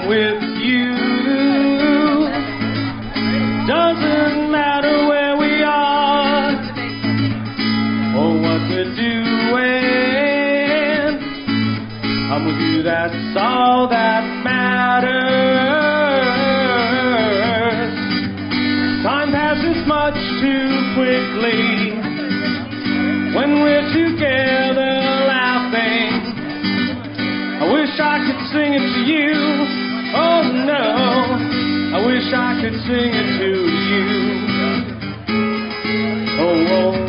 I'm with you. Doesn't matter where we are or what we're doing. I'm with you, that's all that matters. Time passes much too quickly when we're together laughing. I wish I could sing it to you. Oh no, I wish I could sing it to you. Oh, oh.